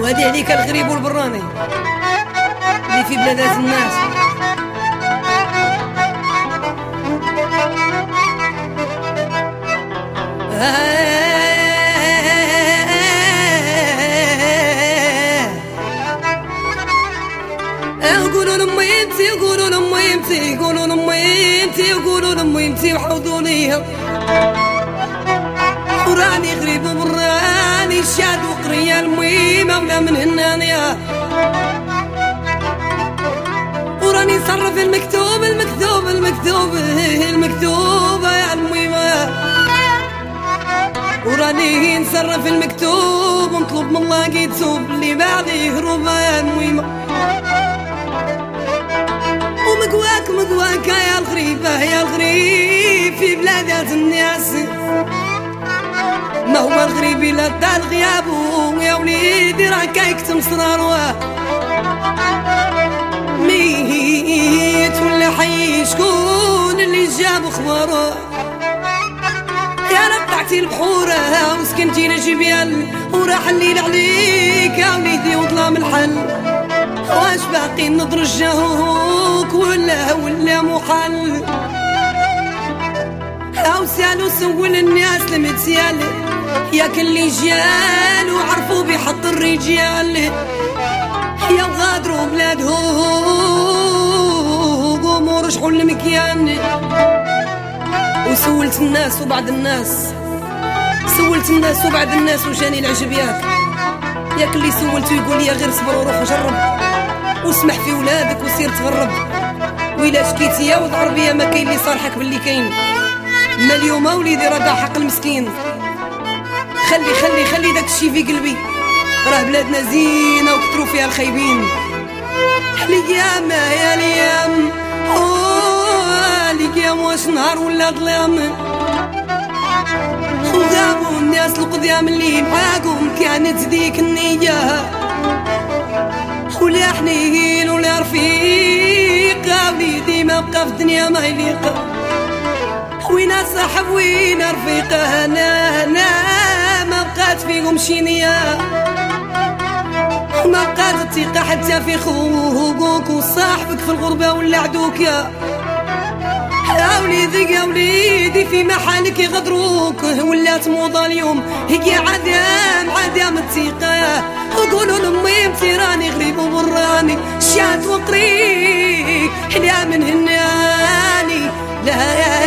وهذه عليك الغريب والبراني اللي في بلادات الناس. يقولوا لامي انتي، يقولوا لامي انتي، يقولوا لامي انتي، يقولوا لامي انتي وحوضوا ليا وراني غريب وبراني شاد وقريه الميمه ولا من هنانيا وراني نصرف المكتوب المكتوب المكتوب المكتوبه يا الميمه وراني نصرف المكتوب ونطلب من الله يتوب اللي بعدي هروبه يا الميمه ومقواك مقواك يا الغريبه يا الغريب في بلادات الناس ما هو الغريب الا طال غيابو يا وليدي راه كيكتم صرارو ميت ولا حي شكون اللي جاب خبارو يا رب طلعتي البحوره وسكنتي لجبيال وراح الليل عليك يا وليدي وظلام الحل واش باقي نضرجوك ولا محل او سالو سول الناس المتيال ياك اللي جال وعرفوا بحط الرجال يا وغادروا بلادهم قوموا رجعوا للمكيان وسولت الناس وبعد الناس سولت الناس وبعد الناس وجاني العجب ياك اللي سولته يقول لي غير صبر وروح وجرب واسمح في ولادك وسير تغرب وإلا شكيتي يا ولد عربيه ما كاين اللي صالحك باللي كاين ما اليوم وليدي راه حق المسكين خلي داك الشي في قلبي راه بلادنا زينه وكثروا فيها الخايبين الايام يا الايام الايام واش نهار ولا ظلام وغابوا الناس القدام اللي معاكم كانت ديك النيه ولا حنين ولا رفيق وليدي ما بقى في الدنيا ما يليق وين صاحب وين رفيق انا ما بقات فيهم شي نيه ما بقات الثقه حتى في خوك وصاحبك في الغربه ولا عدوك يا وليدي في محلك يغدروك ولا تموضى اليوم هي عدم الثقه وقولوا لامي انتي راني غريب وبراني شات وقري لا من هناني لا